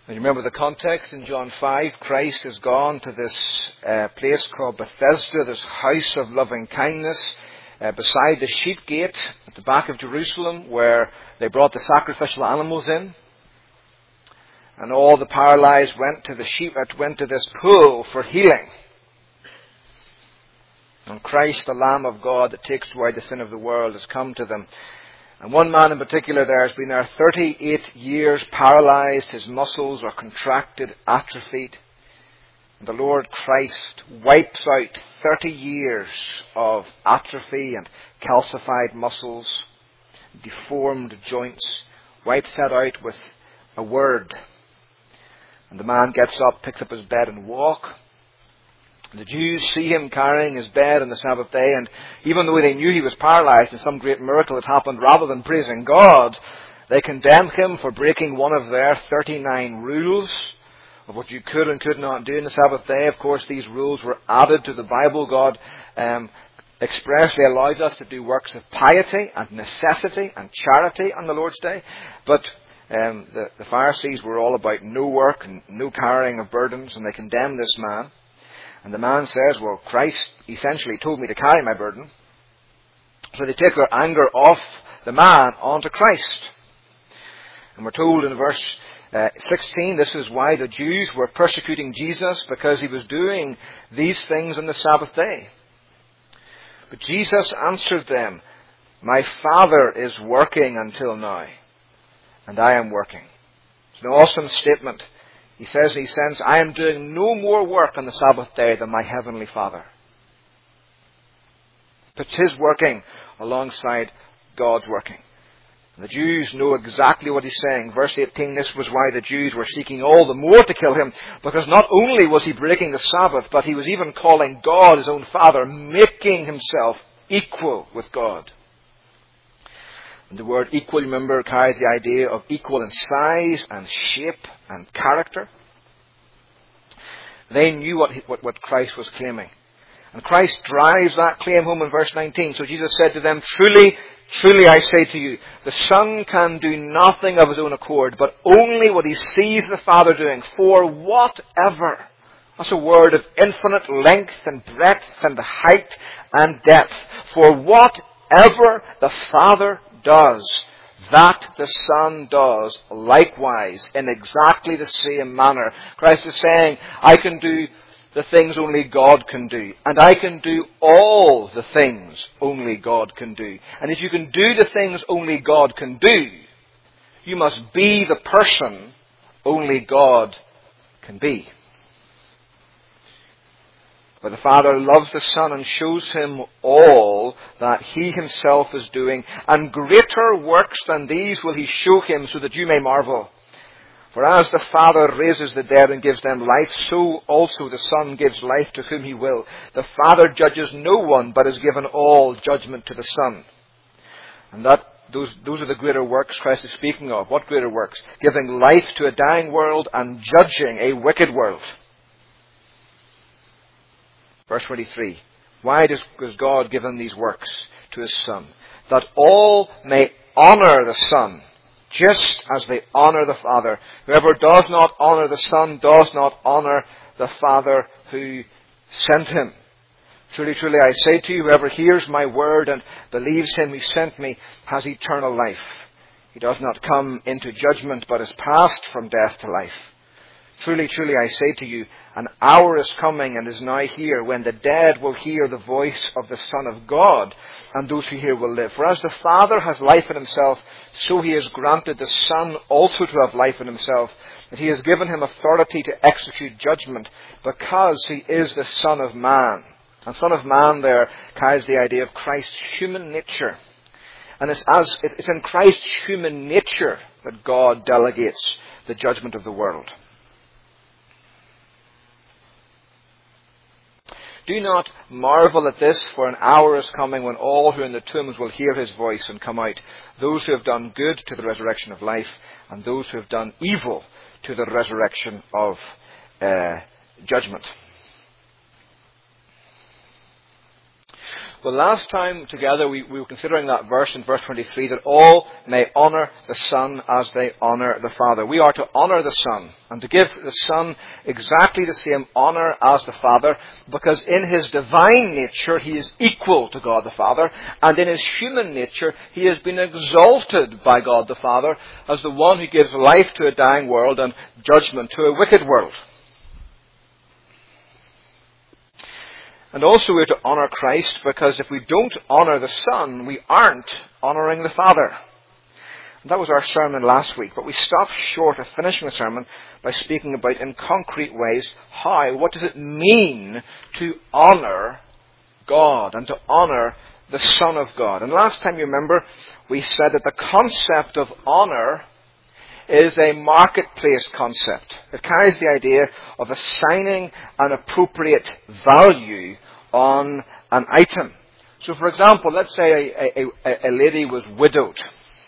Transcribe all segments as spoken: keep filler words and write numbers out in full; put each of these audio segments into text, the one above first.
And you remember the context in John five. Christ has gone to this uh, place called Bethesda, this house of loving kindness, uh, beside the sheep gate at the back of Jerusalem, where they brought the sacrificial animals in. And all the paralyzed went to the sheep, went to this pool for healing. And Christ, the Lamb of God that takes away the sin of the world, has come to them. And one man in particular there has been there thirty-eight years paralyzed. His muscles are contracted, atrophied. And the Lord Christ wipes out thirty years of atrophy and calcified muscles, deformed joints, wipes that out with a word. And the man gets up, picks up his bed and walks. The Jews see him carrying his bed on the Sabbath day, and even though they knew he was paralyzed and some great miracle had happened, rather than praising God, they condemned him for breaking one of their thirty-nine rules of what you could and could not do on the Sabbath day. Of course, these rules were added to the Bible. God um, expressly allows us to do works of piety and necessity and charity on the Lord's day, but um, the, the Pharisees were all about no work and no carrying of burdens, and they condemned this man. And the man says, well, Christ essentially told me to carry my burden. So they take their anger off the man onto Christ. And we're told in verse uh, sixteen, this is why the Jews were persecuting Jesus, because he was doing these things on the Sabbath day. But Jesus answered them, my Father is working until now, and I am working. It's an awesome statement. He says in his sense, I am doing no more work on the Sabbath day than my heavenly Father. It's his working alongside God's working. And the Jews know exactly what he's saying. Verse eighteen, this was why the Jews were seeking all the more to kill him, because not only was he breaking the Sabbath, but he was even calling God his own Father, making himself equal with God. And the word equal, remember, carries the idea of equal in size and shape and character. They knew what, what, what Christ was claiming. And Christ drives that claim home in verse nineteen. So Jesus said to them, truly, truly I say to you, the Son can do nothing of his own accord, but only what he sees the Father doing. For whatever, that's a word of infinite length and breadth and height and depth. For whatever the Father does, that the Son does likewise in exactly the same manner. Christ is saying, I can do the things only God can do. And I can do all the things only God can do. And if you can do the things only God can do, you must be the person only God can be. For the Father loves the Son and shows him all that he himself is doing. And greater works than these will he show him, so that you may marvel. For as the Father raises the dead and gives them life, so also the Son gives life to whom he will. The Father judges no one, but has given all judgment to the Son. And that those, those are the greater works Christ is speaking of. What greater works? Giving life to a dying world and judging a wicked world. Verse twenty-three. Why does, does God give him these works to his Son? That all may honor the Son, just as they honor the Father. Whoever does not honor the Son does not honor the Father who sent him. Truly, truly, I say to you, whoever hears my word and believes him who sent me has eternal life. He does not come into judgment, but is passed from death to life. Truly, truly, I say to you, an hour is coming and is now here when the dead will hear the voice of the Son of God, and those who hear will live. For as the Father has life in himself, so he has granted the Son also to have life in himself, and he has given him authority to execute judgment, because he is the Son of Man. And Son of Man there carries the idea of Christ's human nature. And it's, as, it's in Christ's human nature that God delegates the judgment of the world. Do not marvel at this, for an hour is coming when all who are in the tombs will hear his voice and come out, those who have done good to the resurrection of life, and those who have done evil to the resurrection of uh, judgment. Well, last time together we, we were considering that verse in verse twenty-three, that all may honour the Son as they honour the Father. We are to honour the Son and to give the Son exactly the same honour as the Father, because in his divine nature he is equal to God the Father, and in his human nature he has been exalted by God the Father as the one who gives life to a dying world and judgment to a wicked world. And also we're to honour Christ, because if we don't honour the Son, we aren't honouring the Father. And that was our sermon last week, but we stopped short of finishing the sermon by speaking about in concrete ways how, what does it mean to honour God and to honour the Son of God. And last time, you remember, we said that the concept of honour is a marketplace concept. It carries the idea of assigning an appropriate value on an item. So, for example, let's say a, a, a lady was widowed,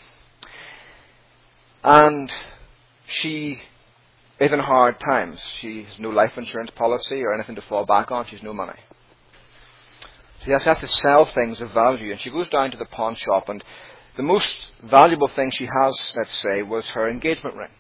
and she is in hard times. She has no life insurance policy or anything to fall back on. She has no money. She has to sell things of value, and she goes down to the pawn shop, and the most valuable thing she has, let's say, was her engagement ring.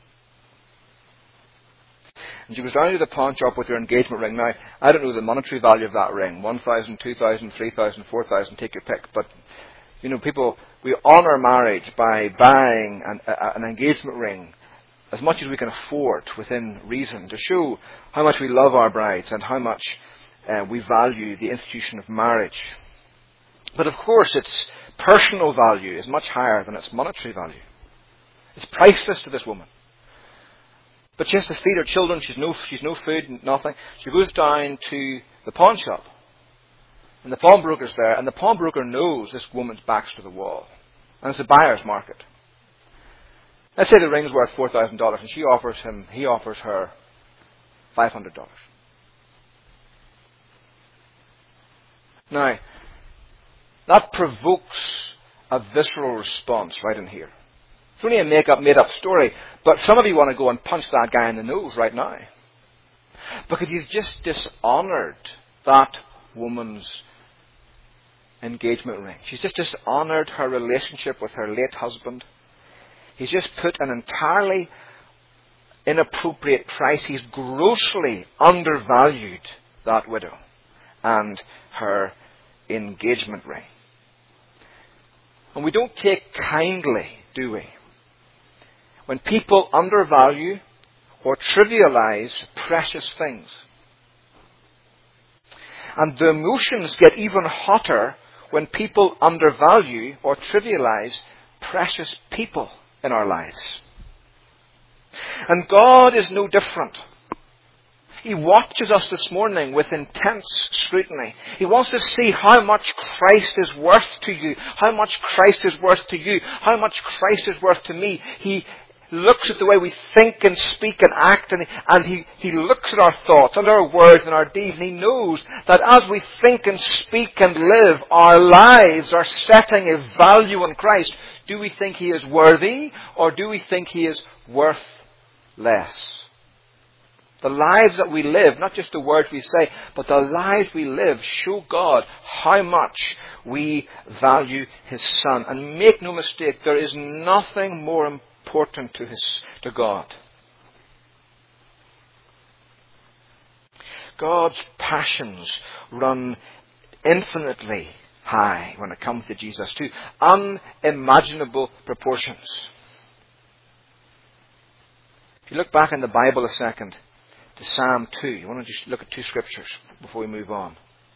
And she goes down to the pawn shop with her engagement ring. Now, I don't know the monetary value of that ring. one thousand, two thousand, three thousand, four thousand, take your pick. But, you know, people, we honour marriage by buying an, a, an engagement ring as much as we can afford within reason, to show how much we love our brides and how much uh, we value the institution of marriage. But of course, its personal value is much higher than its monetary value. It's priceless to this woman. But she has to feed her children. She's no, she's no food, nothing. She goes down to the pawn shop. And the pawnbroker's there. And the pawnbroker knows this woman's back's to the wall. And it's a buyer's market. Let's say the ring's worth four thousand dollars. And she offers him, he offers her five hundred dollars. Now, that provokes a visceral response right in here. It's only a make-up, made-up story, but some of you want to go and punch that guy in the nose right now. Because he's just dishonoured that woman's engagement ring. She's just dishonoured her relationship with her late husband. He's just put an entirely inappropriate price. He's grossly undervalued that widow and her engagement ring. And we don't take kindly, do we, when people undervalue or trivialize precious things. And the emotions get even hotter when people undervalue or trivialize precious people in our lives. And God is no different. He watches us this morning with intense scrutiny. He wants to see how much Christ is worth to you, how much Christ is worth to you, how much Christ is worth to me. He looks at the way we think and speak and act, and, and he, he looks at our thoughts and our words and our deeds, and He knows that as we think and speak and live, our lives are setting a value on Christ. Do we think He is worthy, or do we think He is worth less? The lives that we live, not just the words we say, but the lives we live show God how much we value His Son. And make no mistake, there is nothing more important to His, to God. God's passions run infinitely high when it comes to Jesus, to unimaginable proportions. If you look back in the Bible a second, to Psalm two. You want to just look at two scriptures before we move on.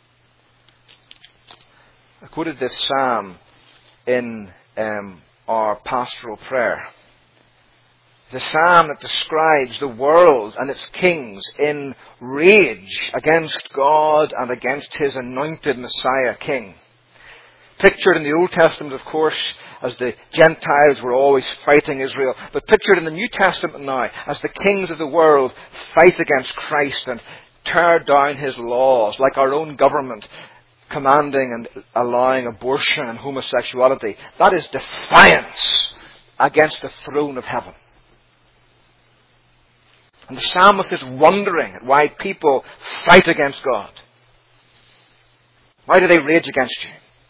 I quoted this psalm in um, our pastoral prayer. It's a psalm that describes the world and its kings in rage against God and against His anointed Messiah King. Pictured in the Old Testament, of course, as the Gentiles were always fighting Israel, but pictured in the New Testament now as the kings of the world fight against Christ and tear down His laws, like our own government commanding and allowing abortion and homosexuality. That is defiance against the throne of heaven. And the psalmist is wondering at why people fight against God. Why do they rage against you?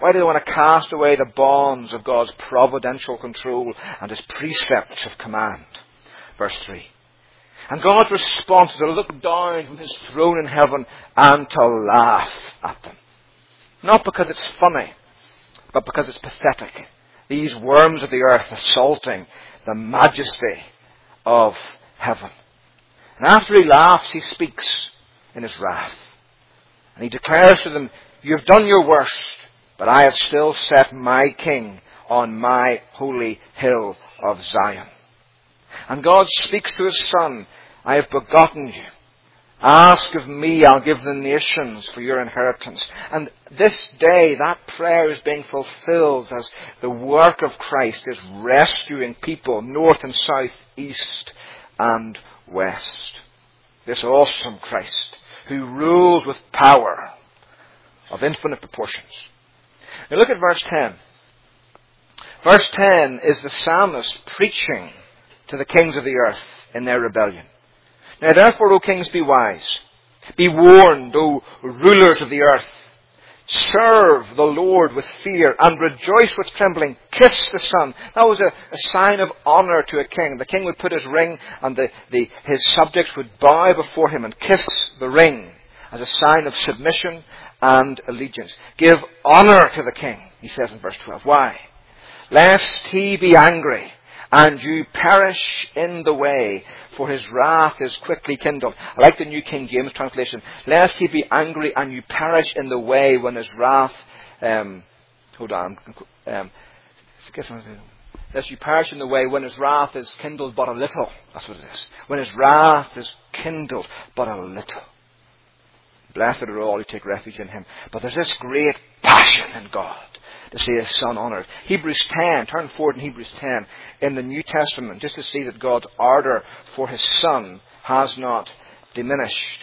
Why do they want to cast away the bonds of God's providential control and His precepts of command? Verse three. And God's response is to look down from His throne in heaven and to laugh at them. Not because it's funny, but because it's pathetic. These worms of the earth assaulting the majesty of heaven. And after He laughs, He speaks in His wrath. And He declares to them, you've done your worst, but I have still set my King on my holy hill of Zion. And God speaks to His Son, I have begotten you. Ask of me, I'll give the nations for your inheritance. And this day, that prayer is being fulfilled as the work of Christ is rescuing people north and south, east and west. This awesome Christ who rules with power of infinite proportions. Now look at verse ten. Verse ten is the psalmist preaching to the kings of the earth in their rebellion. Now therefore, O kings, be wise. Be warned, O rulers of the earth. Serve the Lord with fear and rejoice with trembling. Kiss the Son. That was a, a sign of honour to a king. The king would put his ring and the, the, his subjects would bow before him and kiss the ring as a sign of submission and allegiance. Give honour to the king, he says in verse twelve. Why? Lest he be angry and you perish in the way, for his wrath is quickly kindled. I like the New King James translation. Lest he be angry and you perish in the way when his wrath... Um, hold on. Um, lest you perish in the way when his wrath is kindled but a little. That's what it is. When his wrath is kindled but a little. Blessed are all who take refuge in him. But there's this great passion in God to see His Son honoured. Hebrews ten, turn forward in Hebrews ten, in the New Testament, just to see that God's ardour for His Son has not diminished.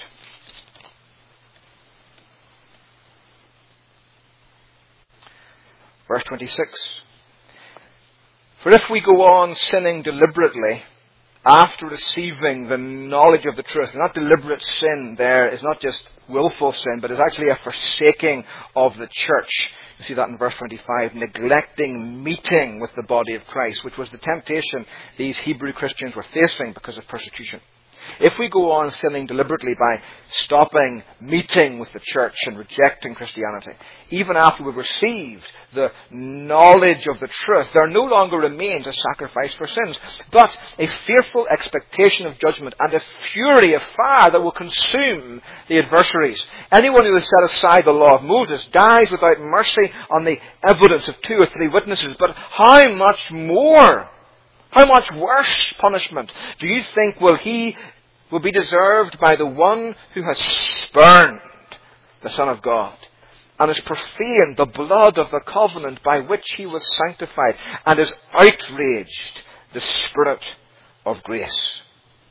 Verse twenty-six. For if we go on sinning deliberately, after receiving the knowledge of the truth, and that deliberate sin there is not just willful sin, but is actually a forsaking of the church. You see that in verse twenty-five, neglecting meeting with the body of Christ, which was the temptation these Hebrew Christians were facing because of persecution. If we go on sinning deliberately by stopping meeting with the church and rejecting Christianity, even after we've received the knowledge of the truth, there no longer remains a sacrifice for sins, but a fearful expectation of judgment and a fury of fire that will consume the adversaries. Anyone who has set aside the law of Moses dies without mercy on the evidence of two or three witnesses. But how much more? How much worse punishment do you think will he will be deserved by the one who has spurned the Son of God and has profaned the blood of the covenant by which he was sanctified and has outraged the Spirit of grace?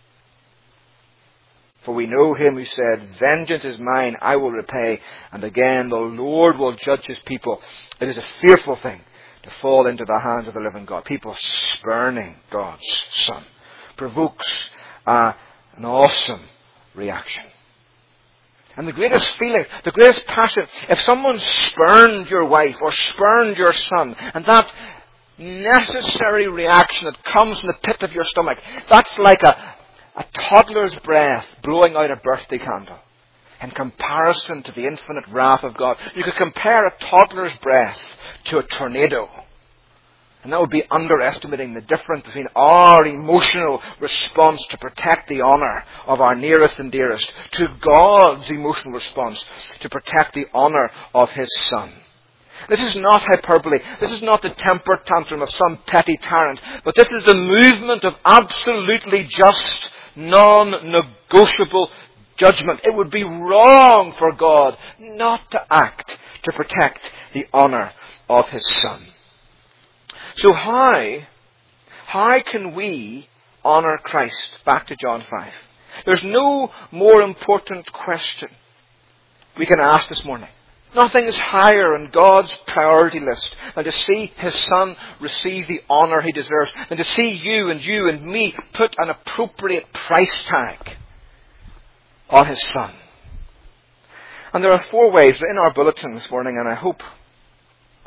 For we know him who said, vengeance is mine, I will repay. And again, the Lord will judge his people. It is a fearful thing to fall into the hands of the living God. People spurning God's Son provokes uh, an awesome reaction. And the greatest feeling, the greatest passion, if someone spurned your wife or spurned your son, and that necessary reaction that comes from the pit of your stomach, that's like a, a toddler's breath blowing out a birthday candle. In comparison to the infinite wrath of God, you could compare a toddler's breath to a tornado. And that would be underestimating the difference between our emotional response to protect the honour of our nearest and dearest to God's emotional response to protect the honour of His Son. This is not hyperbole. This is not the temper tantrum of some petty tyrant. But this is the movement of absolutely just, non-negotiable judgment. It would be wrong for God not to act to protect the honour of His Son. So how, how can we honour Christ? Back to John five. There's no more important question we can ask this morning. Nothing is higher on God's priority list than to see His Son receive the honour He deserves, than to see you and you and me put an appropriate price tag on His Son. And there are four ways in our bulletin this morning, and I hope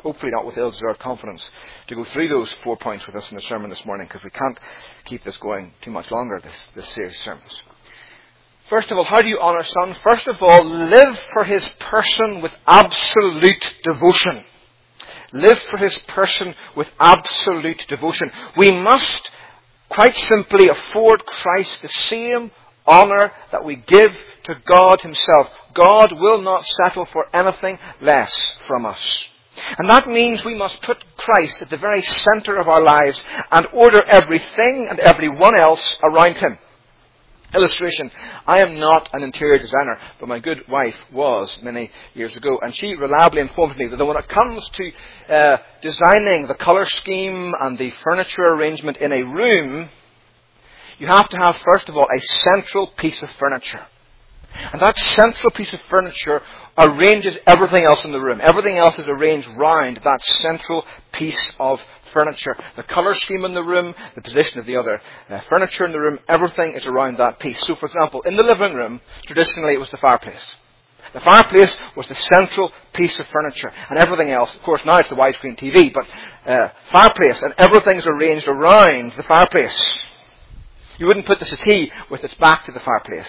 hopefully not with ill-deserved confidence, to go through those four points with us in the sermon this morning, because we can't keep this going too much longer, this, this series of sermons. First of all, how do you honour Son? First of all, live for His person with absolute devotion. Live for His person with absolute devotion. We must, quite simply, afford Christ the same honour that we give to God Himself. God will not settle for anything less from us. And that means we must put Christ at the very centre of our lives and order everything and everyone else around Him. Illustration. I am not an interior designer, but my good wife was many years ago. And she reliably informed me that when it comes to uh, designing the colour scheme and the furniture arrangement in a room, you have to have, first of all, a central piece of furniture. And that central piece of furniture arranges everything else in the room. Everything else is arranged round that central piece of furniture. The colour scheme in the room, the position of the other uh, furniture in the room, everything is around that piece. So, for example, in the living room, traditionally it was the fireplace. The fireplace was the central piece of furniture. And everything else, of course, now it's the widescreen T V, but uh, fireplace, and everything's arranged around the fireplace. You wouldn't put the settee with its back to the fireplace.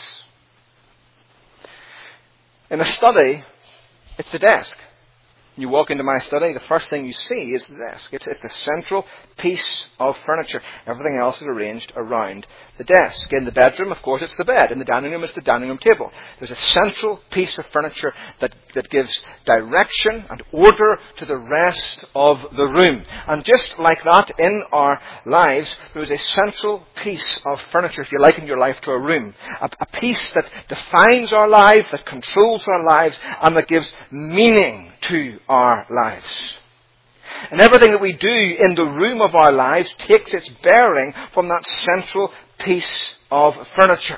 In a study, it's the desk. You walk into my study, the first thing you see is the desk. It's, it's the central piece of furniture. Everything else is arranged around the desk. In the bedroom, of course, it's the bed. In the dining room, it's the dining room table. There's a central piece of furniture that, that gives direction and order to the rest of the room. And just like that, in our lives, there is a central piece of furniture, if you liken your life to a room. A, a piece that defines our lives, that controls our lives, and that gives meaning to our lives. And everything that we do in the room of our lives takes its bearing from that central piece of furniture.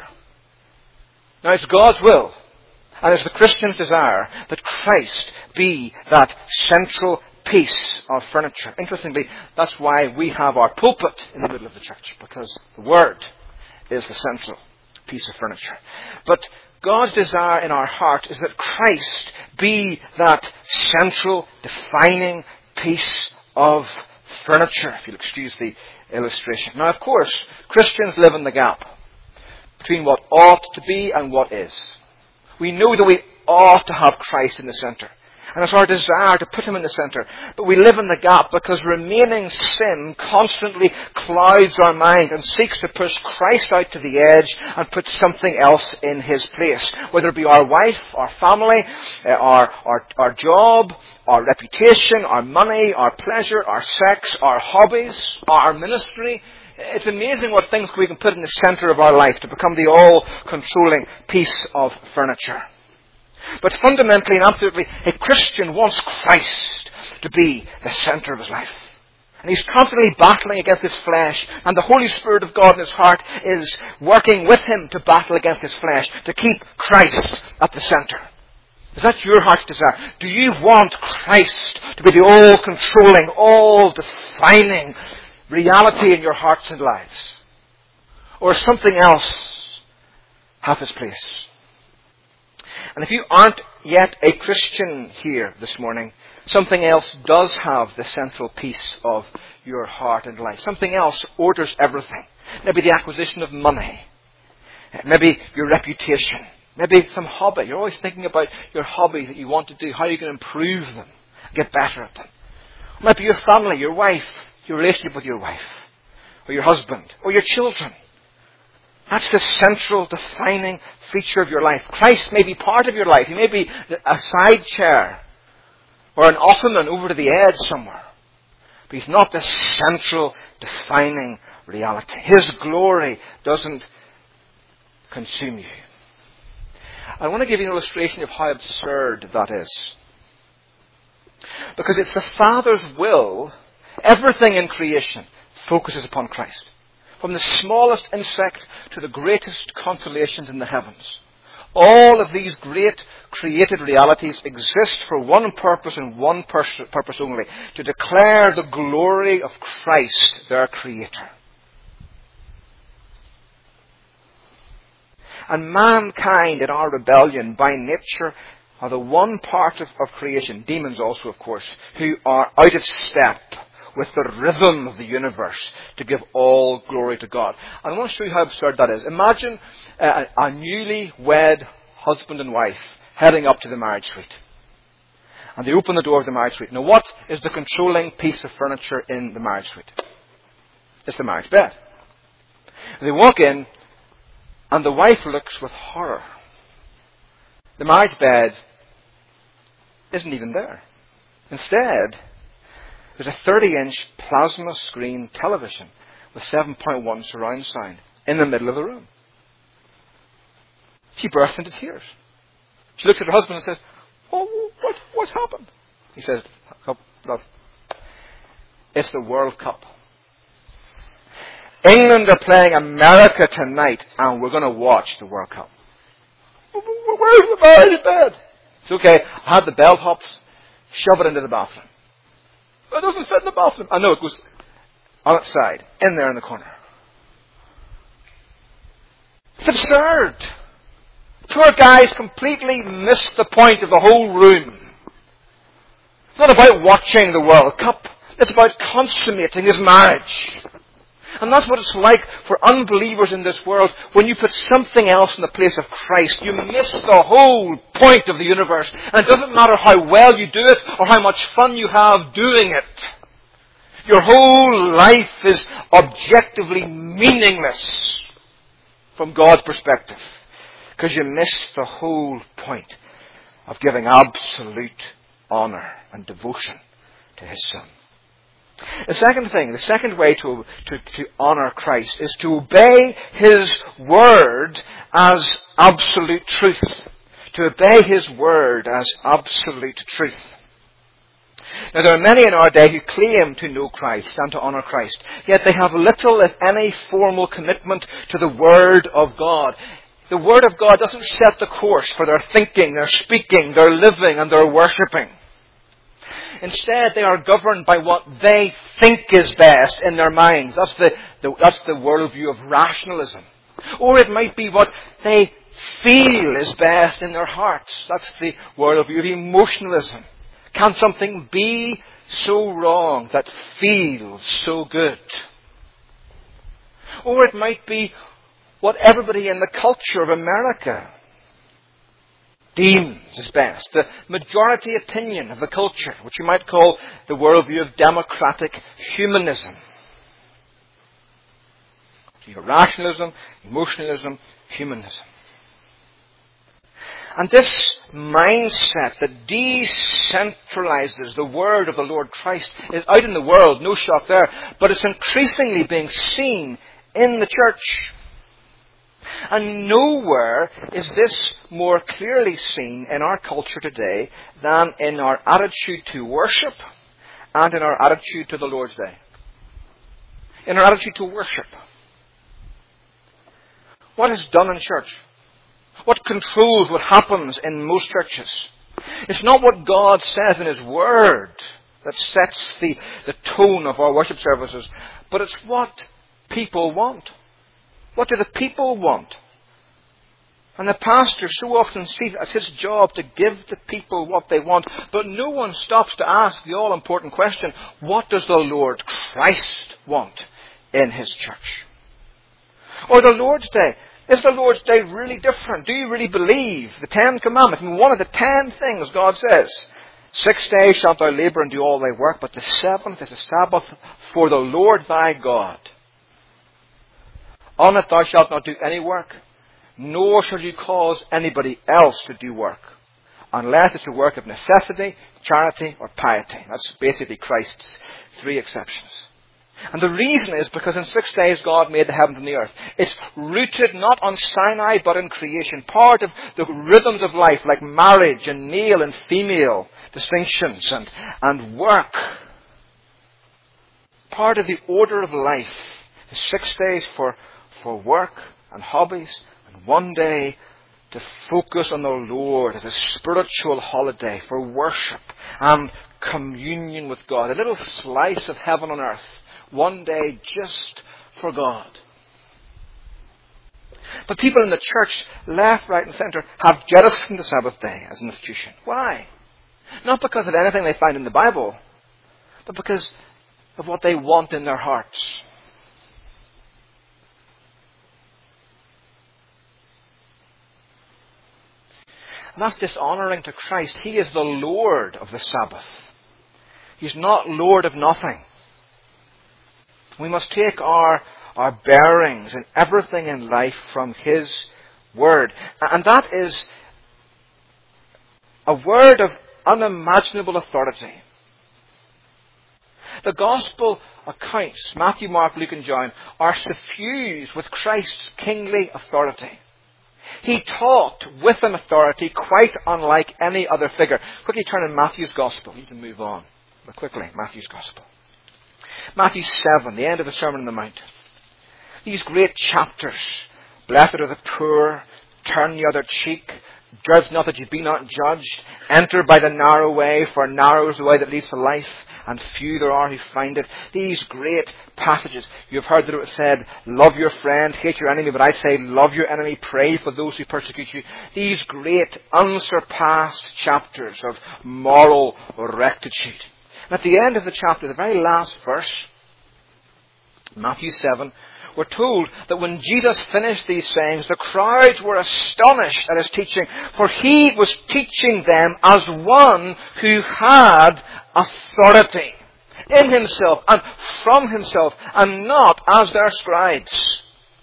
Now, it's God's will, and it's the Christian's desire, that Christ be that central piece of furniture. Interestingly, that's why we have our pulpit in the middle of the church, because the Word is the central piece of furniture. But God's desire in our heart is that Christ be that central, defining piece of furniture, if you'll excuse the illustration. Now, of course, Christians live in the gap between what ought to be and what is. We know that we ought to have Christ in the centre. And it's our desire to put Him in the centre. But we live in the gap because remaining sin constantly clouds our mind and seeks to push Christ out to the edge and put something else in His place. Whether it be our wife, our family, uh, our, our, our job, our reputation, our money, our pleasure, our sex, our hobbies, our ministry. It's amazing what things we can put in the centre of our life to become the all-controlling piece of furniture. But fundamentally and absolutely, a Christian wants Christ to be the centre of his life. And he's constantly battling against his flesh, and the Holy Spirit of God in his heart is working with him to battle against his flesh, to keep Christ at the centre. Is that your heart's desire? Do you want Christ to be the all-controlling, all-defining reality in your hearts and lives? Or something else have his place? And if you aren't yet a Christian here this morning, something else does have the central piece of your heart and life. Something else orders everything. Maybe the acquisition of money. Maybe your reputation. Maybe some hobby. You're always thinking about your hobby that you want to do, how you can improve them, get better at them. Maybe your family, your wife, your relationship with your wife, or your husband, or your children. That's the central defining feature of your life. Christ may be part of your life. He may be a side chair or an ottoman over to the edge somewhere. But He's not the central defining reality. His glory doesn't consume you. I want to give you an illustration of how absurd that is. Because it's the Father's will, everything in creation focuses upon Christ. From the smallest insect to the greatest constellations in the heavens. All of these great created realities exist for one purpose and one pers- purpose only. To declare the glory of Christ, their Creator. And mankind in our rebellion by nature are the one part of, of creation, demons also of course, who are out of step with the rhythm of the universe to give all glory to God. And I want to show you how absurd that is. Imagine uh, a newly wed husband and wife heading up to the marriage suite. And they open the door of the marriage suite. Now what is the controlling piece of furniture in the marriage suite? It's the marriage bed. And they walk in, and the wife looks with horror. The marriage bed isn't even there. Instead, there's a thirty-inch plasma screen television with seven point one surround sound in the middle of the room. She bursts into tears. She looks at her husband and says, "Oh, what, what happened?" He says, "Oh, love, it's the World Cup. England are playing America tonight, and we're going to watch the World Cup." "Where's the marriage bed?" "It's okay. I had the bellhops shove it into the bathroom." "It doesn't fit in the bathroom." "I know, it goes on its side, in there in the corner." It's absurd. Poor guy's completely missed the point of the whole room. It's not about watching the World Cup. It's about consummating his marriage. And that's what it's like for unbelievers in this world. When you put something else in the place of Christ, you miss the whole point of the universe. And it doesn't matter how well you do it or how much fun you have doing it. Your whole life is objectively meaningless from God's perspective, because you miss the whole point of giving absolute honour and devotion to His Son. The second thing, the second way to, to, to honour Christ is to obey His Word as absolute truth. To obey His Word as absolute truth. Now there are many in our day who claim to know Christ and to honour Christ, yet they have little, if any, formal commitment to the Word of God. The Word of God doesn't set the course for their thinking, their speaking, their living and their worshipping. Instead, they are governed by what they think is best in their minds. That's the, the, that's the worldview of rationalism. Or it might be what they feel is best in their hearts. That's the worldview of emotionalism. Can something be so wrong that feels so good? Or it might be what everybody in the culture of America deems is best. The majority opinion of the culture, which you might call the worldview of democratic humanism. So you have rationalism, emotionalism, humanism. And this mindset that decentralizes the word of the Lord Christ is out in the world, no shock there, but it's increasingly being seen in the church. And nowhere is this more clearly seen in our culture today than in our attitude to worship and in our attitude to the Lord's Day. In our attitude to worship. What is done in church? What controls what happens in most churches? It's not what God says in His Word that sets the, the tone of our worship services, but it's what people want. What do the people want? And the pastor so often sees it as his job to give the people what they want, but no one stops to ask the all-important question, what does the Lord Christ want in His church? Or the Lord's Day. Is the Lord's Day really different? Do you really believe the Ten Commandments? And one of the ten things God says, six days shalt thou labour and do all thy work, but the seventh is the Sabbath for the Lord thy God. On it thou shalt not do any work, nor shall you cause anybody else to do work, unless it's a work of necessity, charity, or piety. That's basically Christ's three exceptions. And the reason is because in six days God made the heavens and the earth. It's rooted not on Sinai but in creation. Part of the rhythms of life like marriage and male and female distinctions and, and work. Part of the order of life. The six days for, for work and hobbies, and one day to focus on the Lord as a spiritual holiday for worship and communion with God. A little slice of heaven on earth. One day just for God. But people in the church, left, right and centre, have jettisoned the Sabbath day as an institution. Why? Not because of anything they find in the Bible, but because of what they want in their hearts. And that's dishonouring to Christ. He is the Lord of the Sabbath. He's not Lord of nothing. We must take our, our bearings and everything in life from His Word. And that is a word of unimaginable authority. The Gospel accounts, Matthew, Mark, Luke and John, are suffused with Christ's kingly authority. He taught with an authority quite unlike any other figure. Quickly turn in Matthew's Gospel. You can move on. But quickly, Matthew's Gospel. Matthew seven, the end of the Sermon on the Mount. These great chapters. Blessed are the poor. Turn the other cheek. Judge not that you be not judged. Enter by the narrow way, for narrow is the way that leads to life, and few there are who find it. These great passages. You've heard that it was said, love your friend, hate your enemy, but I say, love your enemy, pray for those who persecute you. These great, unsurpassed chapters of moral rectitude. And at the end of the chapter, the very last verse, Matthew seven, we're told that when Jesus finished these sayings, the crowds were astonished at His teaching, for He was teaching them as one who had authority in Himself and from Himself, and not as their scribes.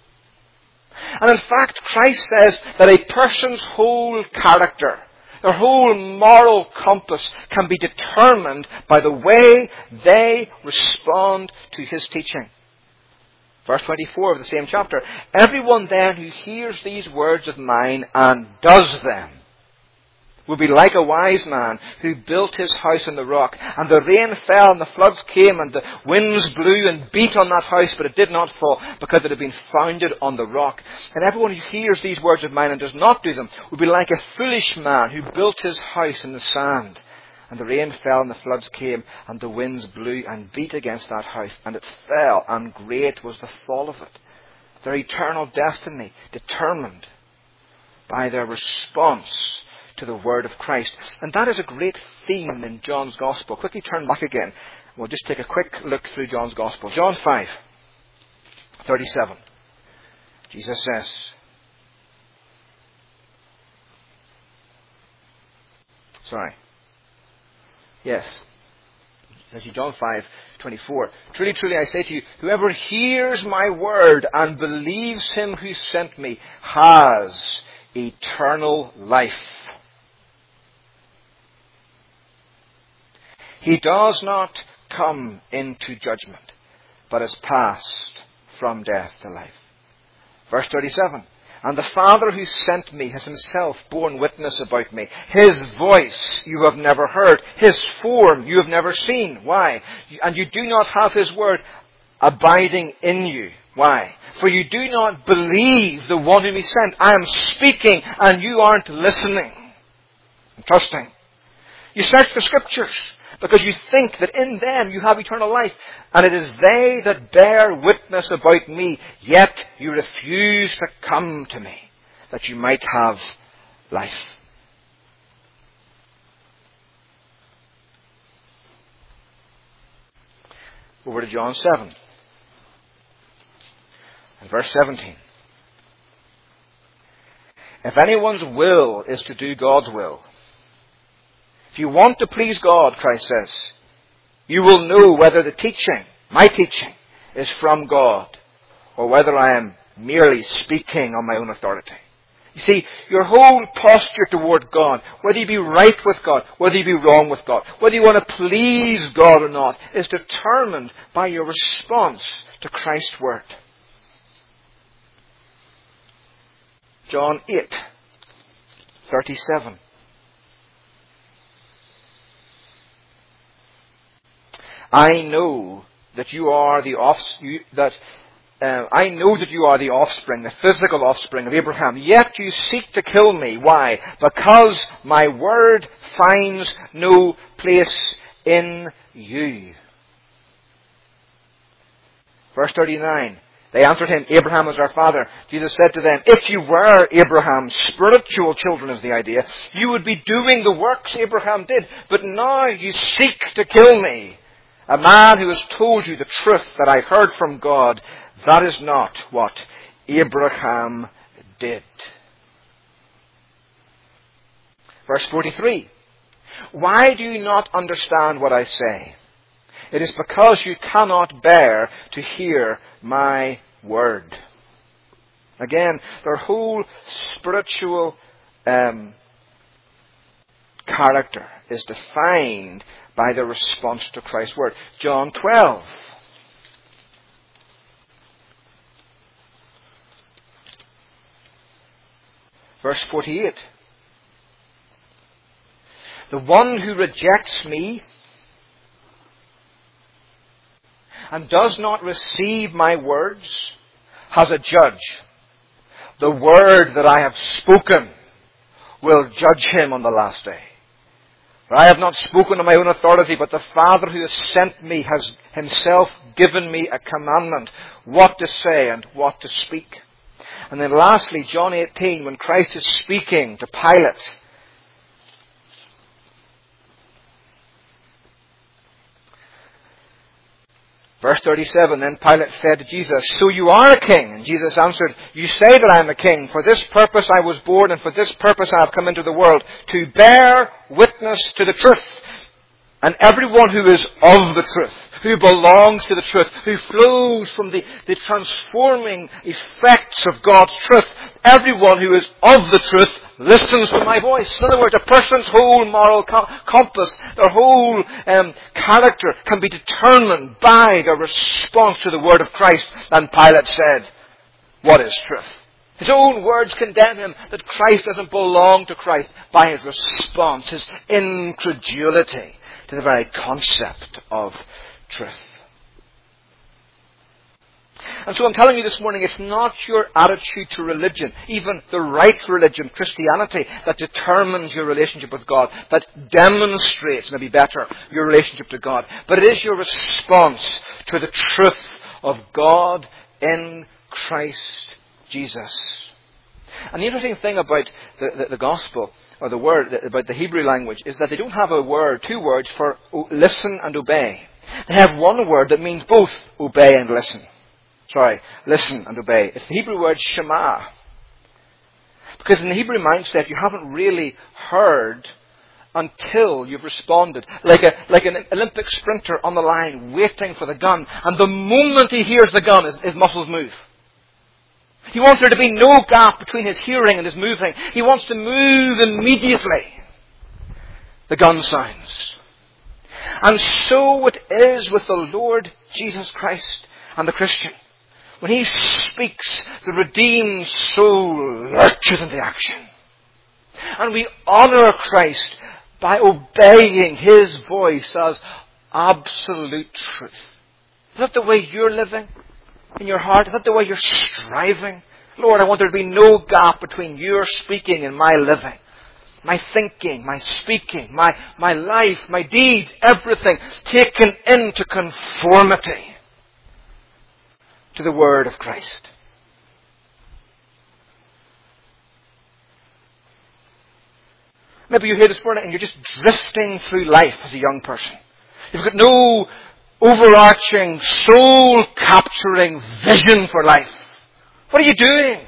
And in fact, Christ says that a person's whole character, their whole moral compass, can be determined by the way they respond to His teaching. Verse twenty-four of the same chapter. Everyone then who hears these words of mine and does them will be like a wise man who built his house on the rock. And the rain fell and the floods came and the winds blew and beat on that house, but it did not fall because it had been founded on the rock. And everyone who hears these words of mine and does not do them will be like a foolish man who built his house in the sand. And the rain fell and the floods came and the winds blew and beat against that house. And it fell, and great was the fall of it. Their eternal destiny determined by their response to the word of Christ. And that is a great theme in John's Gospel. Quickly turn back again. We'll just take a quick look through John's Gospel. John five, thirty-seven. Jesus says, sorry. Yes. As in John five, twenty-four. Truly, truly, I say to you, whoever hears my word and believes Him who sent me has eternal life. He does not come into judgment, but is passed from death to life. Verse thirty-seven. And the Father who sent me has Himself borne witness about me. His voice you have never heard. His form you have never seen. Why? And you do not have His word abiding in you. Why? For you do not believe the one whom He sent. I am speaking and you aren't listening and trusting. You search the Scriptures because you think that in them you have eternal life. And it is they that bear witness about me. Yet you refuse to come to me, that you might have life. Over to John seven. And verse seventeen. If anyone's will is to do God's will, if you want to please God, Christ says, you will know whether the teaching, my teaching, is from God, or whether I am merely speaking on my own authority. You see, your whole posture toward God, whether you be right with God, whether you be wrong with God, whether you want to please God or not, is determined by your response to Christ's word. John eight, thirty-seven. I know that you are the offspring, that uh, I know that you are the offspring, the physical offspring of Abraham. Yet you seek to kill me. Why? Because my word finds no place in you. Verse thirty-nine. They answered him, Abraham is our father. Jesus said to them, if you were Abraham's spiritual children is the idea, you would be doing the works Abraham did. But now you seek to kill me, a man who has told you the truth that I heard from God. That is not what Abraham did. Verse forty-three. Why do you not understand what I say? It is because you cannot bear to hear my word. Again, their whole spiritual um, character is defined by their response to Christ's word. John twelve. Verse forty-eight. The one who rejects me and does not receive my words has a judge. The word that I have spoken will judge him on the last day. For I have not spoken on my own authority, but the Father who has sent me has himself given me a commandment, what to say and what to speak. And then lastly, John eighteen, when Christ is speaking to Pilate, verse thirty-seven, then Pilate said to Jesus, so you are a king? And Jesus answered, you say that I am a king. For this purpose I was born, and for this purpose I have come into the world, to bear witness to the truth. And everyone who is of the truth, who belongs to the truth, who flows from the, the transforming effects of God's truth, everyone who is of the truth listens to my voice. In other words, a person's whole moral com- compass, their whole um, character can be determined by their response to the word of Christ. And Pilate said, what is truth? His own words condemn him that Christ doesn't belong to Christ by his response, his incredulity to the very concept of truth. And so I'm telling you this morning, it's not your attitude to religion, even the right religion, Christianity, that determines your relationship with God, that demonstrates, maybe better, your relationship to God. But it is your response to the truth of God in Christ Jesus. And the interesting thing about the, the, the gospel, or the word, about the Hebrew language, is that they don't have a word, two words for listen and obey. They have one word that means both obey and listen. Sorry, listen and obey. It's the Hebrew word shema. Because in the Hebrew mindset, you haven't really heard until you've responded. Like a like an Olympic sprinter on the line waiting for the gun. And the moment he hears the gun, his, his muscles move. He wants there to be no gap between his hearing and his moving. He wants to move immediately. The gun sounds. And so it is with the Lord Jesus Christ and the Christian. When he speaks, the redeemed soul lurches into action. And we honour Christ by obeying his voice as absolute truth. Is that the way you're living in your heart? Is that the way you're striving? Lord, I want there to be no gap between your speaking and my living. My thinking, my speaking, my, my life, my deeds, everything taken into conformity to the word of Christ. Maybe you're here this morning and you're just drifting through life as a young person. You've got no overarching, soul-capturing vision for life. What are you doing?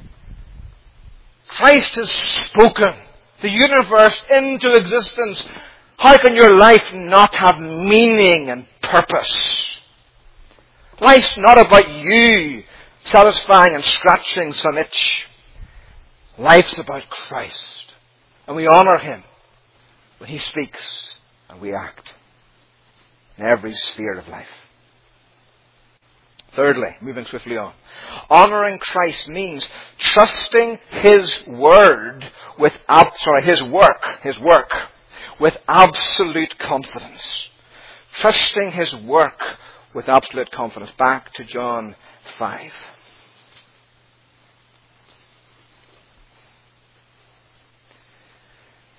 Christ has spoken the universe into existence. How can your life not have meaning and purpose? Life's not about you satisfying and scratching some itch. Life's about Christ. And we honour him when he speaks and we act in every sphere of life. Thirdly, moving swiftly on. Honouring Christ means trusting his word with, ab- sorry, his work, his work with absolute confidence. Trusting his work with absolute confidence. Back to John five.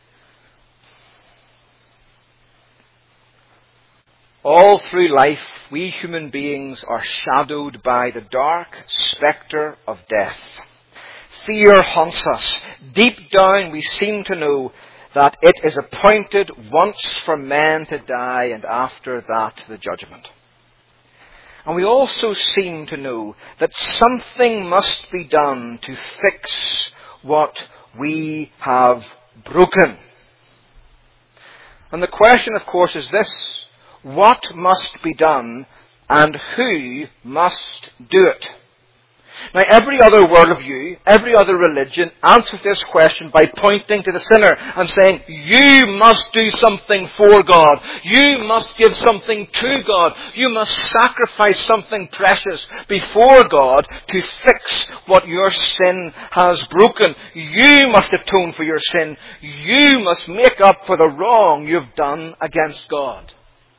All through life, we human beings are shadowed by the dark spectre of death. Fear haunts us. Deep down we seem to know that it is appointed once for men to die, and after that the judgment. And we also seem to know that something must be done to fix what we have broken. And the question, of course, is this: what must be done, and who must do it? Now, every other worldview, every other religion answers this question by pointing to the sinner and saying, you must do something for God. You must give something to God. You must sacrifice something precious before God to fix what your sin has broken. You must atone for your sin. You must make up for the wrong you've done against God.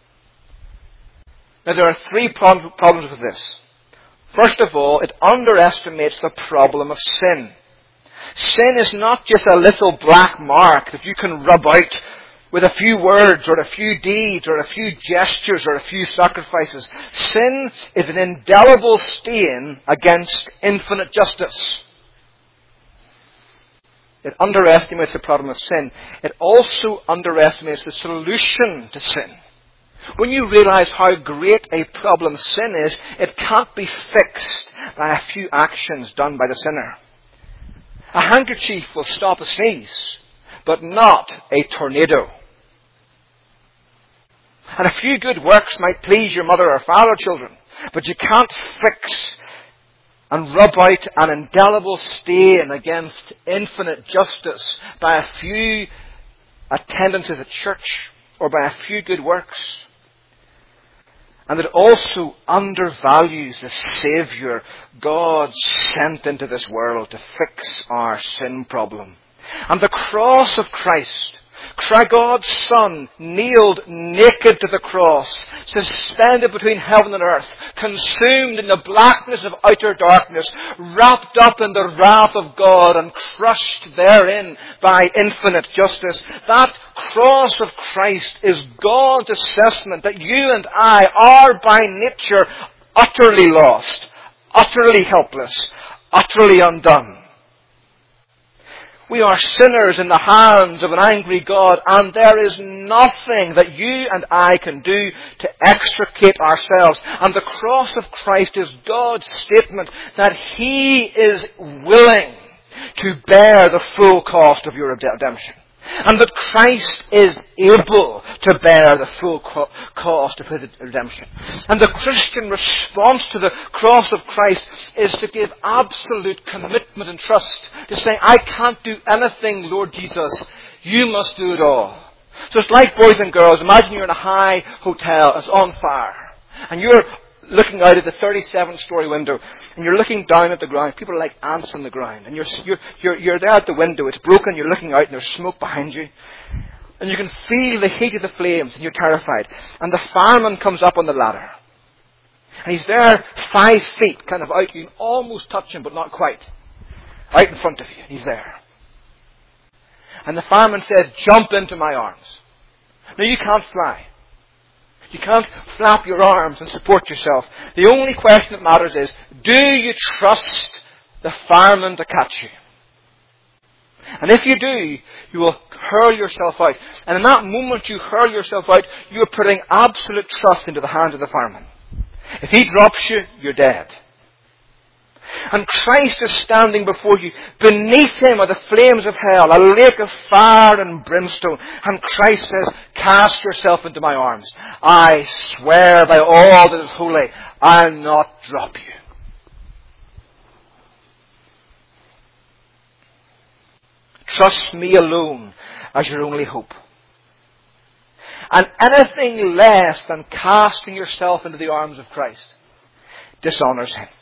Now, there are three problems with this. First of all, it underestimates the problem of sin. Sin is not just a little black mark that you can rub out with a few words or a few deeds or a few gestures or a few sacrifices. Sin is an indelible stain against infinite justice. It underestimates the problem of sin. It also underestimates the solution to sin. When you realize how great a problem sin is, it can't be fixed by a few actions done by the sinner. A handkerchief will stop a sneeze, but not a tornado. And a few good works might please your mother or father, children, but you can't fix and rub out an indelible stain against infinite justice by a few attendances at church or by a few good works. And it also undervalues the Saviour God sent into this world to fix our sin problem. And the cross of Christ, God's Son, nailed naked to the cross, suspended between heaven and earth, consumed in the blackness of outer darkness, wrapped up in the wrath of God and crushed therein by infinite justice. That cross of Christ is God's assessment that you and I are by nature utterly lost, utterly helpless, utterly undone. We are sinners in the hands of an angry God, and there is nothing that you and I can do to extricate ourselves. And the cross of Christ is God's statement that He is willing to bear the full cost of your redemption. And that Christ is able to bear the full co- cost of His redemption. And the Christian response to the cross of Christ is to give absolute commitment and trust. To say, I can't do anything, Lord Jesus. You must do it all. So it's like, boys and girls, imagine you're in a high hotel, it's on fire. And you're looking out at the thirty-seven story window, and you're looking down at the ground. People are like ants on the ground, and you're you're you're, you're there at the window. It's broken. You're looking out, and there's smoke behind you, and you can feel the heat of the flames, and you're terrified. And the fireman comes up on the ladder, and he's there five feet, kind of out. You can almost touch him, but not quite. Out in front of you, he's there. And the fireman says, "Jump into my arms." Now you can't fly. You can't flap your arms and support yourself. The only question that matters is, do you trust the fireman to catch you? And if you do, you will hurl yourself out. And in that moment you hurl yourself out, you are putting absolute trust into the hands of the fireman. If he drops you, you're dead. And Christ is standing before you. Beneath Him are the flames of hell, a lake of fire and brimstone. And Christ says, cast yourself into my arms. I swear by all that is holy, I'll not drop you. Trust me alone as your only hope. And anything less than casting yourself into the arms of Christ dishonours Him.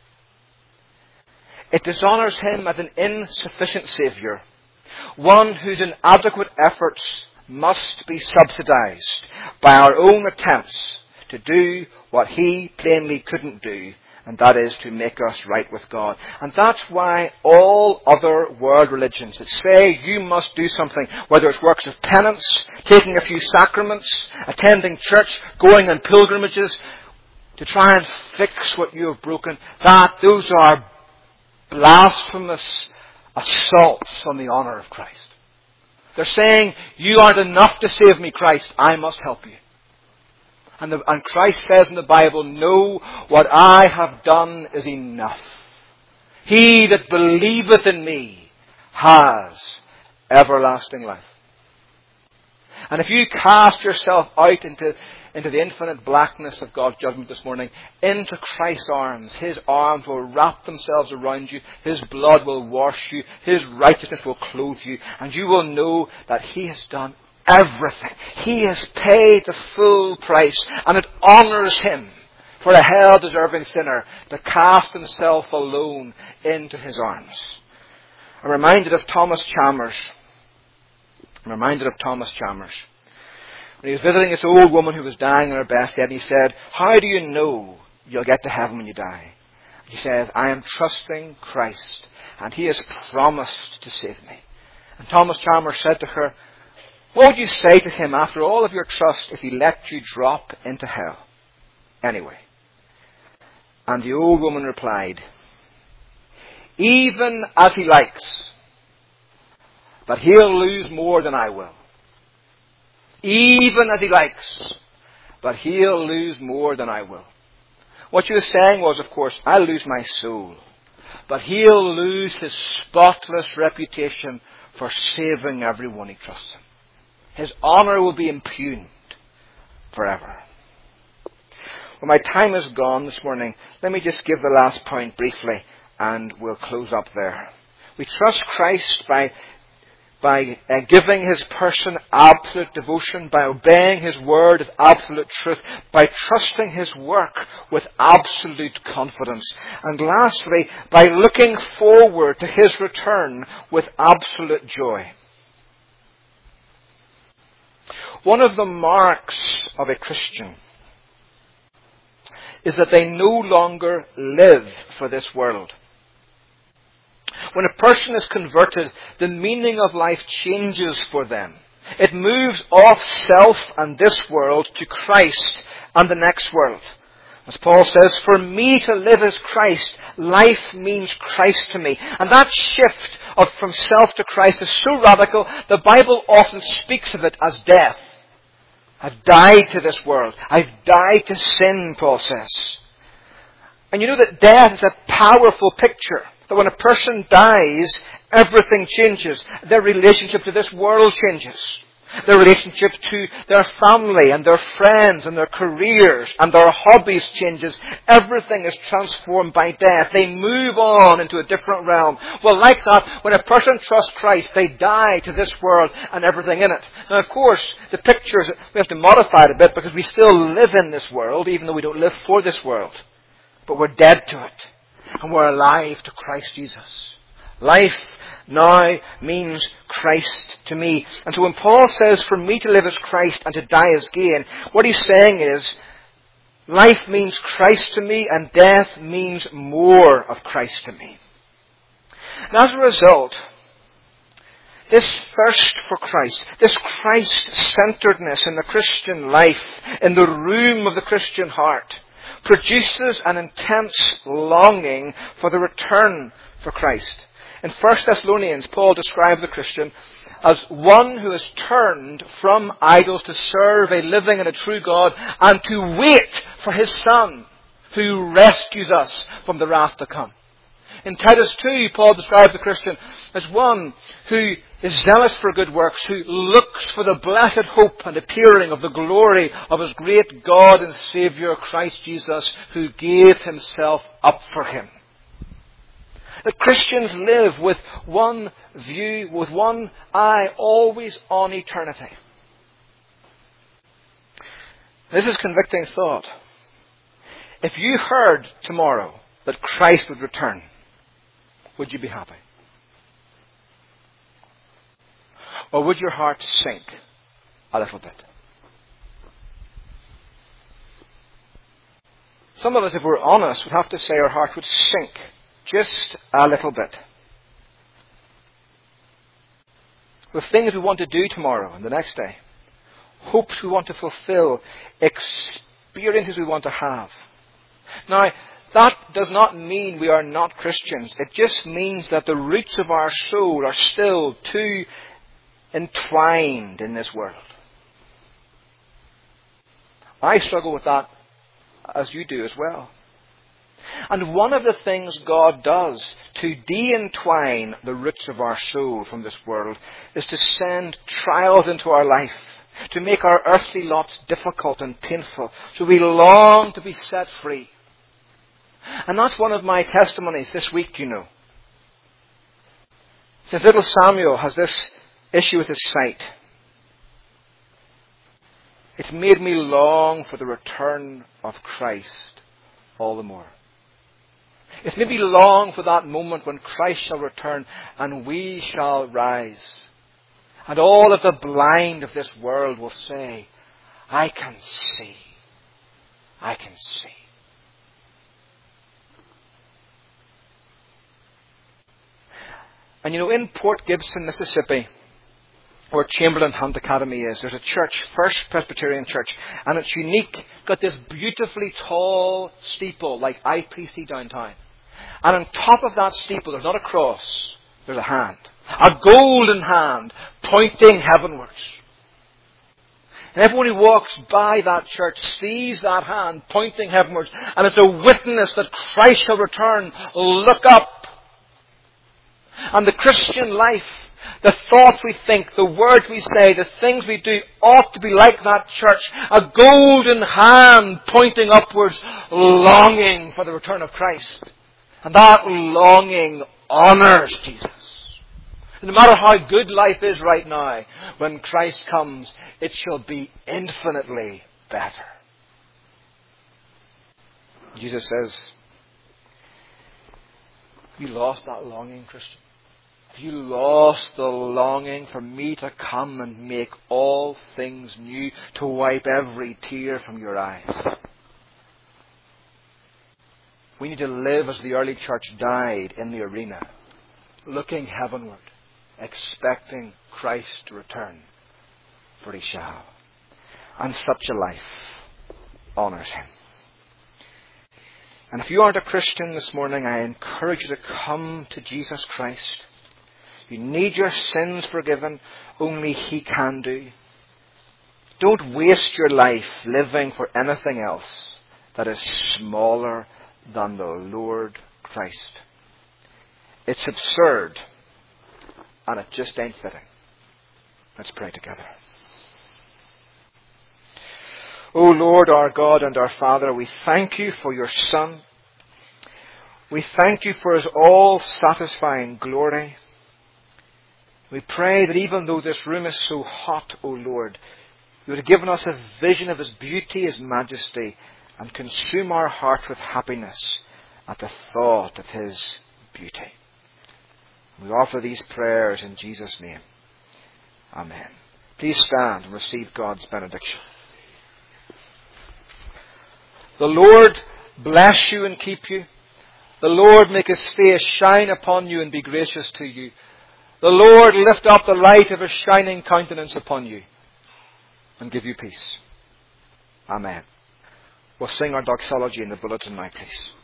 It dishonours Him as an insufficient Saviour, one whose inadequate efforts must be subsidised by our own attempts to do what He plainly couldn't do, and that is to make us right with God. And that's why all other world religions that say you must do something, whether it's works of penance, taking a few sacraments, attending church, going on pilgrimages, to try and fix what you have broken, that those are blasphemous assaults on the honor of Christ. They're saying, you aren't enough to save me, Christ. I must help you. And, the, and Christ says in the Bible, no, what I have done is enough. He that believeth in me has everlasting life. And if you cast yourself out into, into the infinite blackness of God's judgment this morning, into Christ's arms, His arms will wrap themselves around you, His blood will wash you, His righteousness will clothe you, and you will know that He has done everything. He has paid the full price, and it honours Him for a hell-deserving sinner to cast himself alone into His arms. I'm reminded of Thomas Chalmers. I'm reminded of Thomas Chalmers. When he was visiting this old woman who was dying on her deathbed, and he said, how do you know you'll get to heaven when you die? He says, I am trusting Christ, and He has promised to save me. And Thomas Chalmers said to her, what would you say to Him after all of your trust if He let you drop into hell? Anyway. And the old woman replied, even as He likes, but He'll lose more than I will. Even as He likes, but He'll lose more than I will. What she was saying was, of course, I'll lose my soul, but He'll lose His spotless reputation for saving everyone He trusts Him. His honour will be impugned forever. Well, my time is gone this morning. Let me just give the last point briefly, and we'll close up there. We trust Christ by by uh, giving His person absolute devotion, by obeying His word with absolute truth, by trusting His work with absolute confidence, and lastly, by looking forward to His return with absolute joy. One of the marks of a Christian is that they no longer live for this world. When a person is converted, the meaning of life changes for them. It moves off self and this world to Christ and the next world. As Paul says, for me to live is Christ. Life means Christ to me. And that shift of from self to Christ is so radical, the Bible often speaks of it as death. I've died to this world. I've died to sin, Paul says. And you know that death is a powerful picture. That when a person dies, everything changes. Their relationship to this world changes. Their relationship to their family and their friends and their careers and their hobbies changes. Everything is transformed by death. They move on into a different realm. Well, like that, when a person trusts Christ, they die to this world and everything in it. Now, of course, the pictures, we have to modify it a bit because we still live in this world, even though we don't live for this world. But we're dead to it. And we're alive to Christ Jesus. Life now means Christ to me. And so when Paul says, for me to live as Christ and to die as gain, what he's saying is, life means Christ to me and death means more of Christ to me. And as a result, this thirst for Christ, this Christ-centeredness in the Christian life, in the room of the Christian heart, produces an intense longing for the return for Christ. In First Thessalonians, Paul describes the Christian as one who has turned from idols to serve a living and a true God and to wait for His Son who rescues us from the wrath to come. In Titus two, Paul describes the Christian as one who is zealous for good works, who looks for the blessed hope and appearing of the glory of his great God and Saviour, Christ Jesus, who gave Himself up for him. That Christians live with one view, with one eye, always on eternity. This is convicting thought. If you heard tomorrow that Christ would return, would you be happy? Or would your heart sink a little bit? Some of us, if we're honest, would have to say our heart would sink just a little bit. With things we want to do tomorrow and the next day, hopes we want to fulfill, experiences we want to have. Now, that does not mean we are not Christians. It just means that the roots of our soul are still too entwined in this world. I struggle with that as you do as well. And one of the things God does to de-entwine the roots of our soul from this world is to send trials into our life, to make our earthly lots difficult and painful, so we long to be set free. And that's one of my testimonies this week, you know. Since little Samuel has this issue with his sight, it's made me long for the return of Christ all the more. It's made me long for that moment when Christ shall return and we shall rise. And all of the blind of this world will say, I can see. I can see. And you know, in Port Gibson, Mississippi, where Chamberlain Hunt Academy is, there's a church, First Presbyterian Church, and it's unique. Got this beautifully tall steeple like I P C downtown. And on top of that steeple, there's not a cross, there's a hand. A golden hand pointing heavenwards. And everyone who walks by that church sees that hand pointing heavenwards, and it's a witness that Christ shall return. Look up. And the Christian life, the thoughts we think, the words we say, the things we do ought to be like that church. A golden hand pointing upwards, longing for the return of Christ. And that longing honours Jesus. No matter how good life is right now, when Christ comes, it shall be infinitely better. Jesus says, you lost that longing, Christian. Have you lost the longing for me to come and make all things new, to wipe every tear from your eyes? We need to live as the early church died in the arena, looking heavenward, expecting Christ to return, for he shall. And such a life honours him. And if you aren't a Christian this morning, I encourage you to come to Jesus Christ. You need your sins forgiven. Only he can do. Don't waste your life living for anything else that is smaller than the Lord Christ. It's absurd, and it just ain't fitting. Let's pray together. O Lord, our God and our Father, we thank you for your Son. We thank you for his all-satisfying glory. We pray that even though this room is so hot, O Lord, you would have given us a vision of his beauty, his majesty, and consume our hearts with happiness at the thought of his beauty. We offer these prayers in Jesus' name. Amen. Please stand and receive God's benediction. The Lord bless you and keep you. The Lord make his face shine upon you and be gracious to you. The Lord lift up the light of his shining countenance upon you and give you peace. Amen. We'll sing our doxology in the bulletin now, please.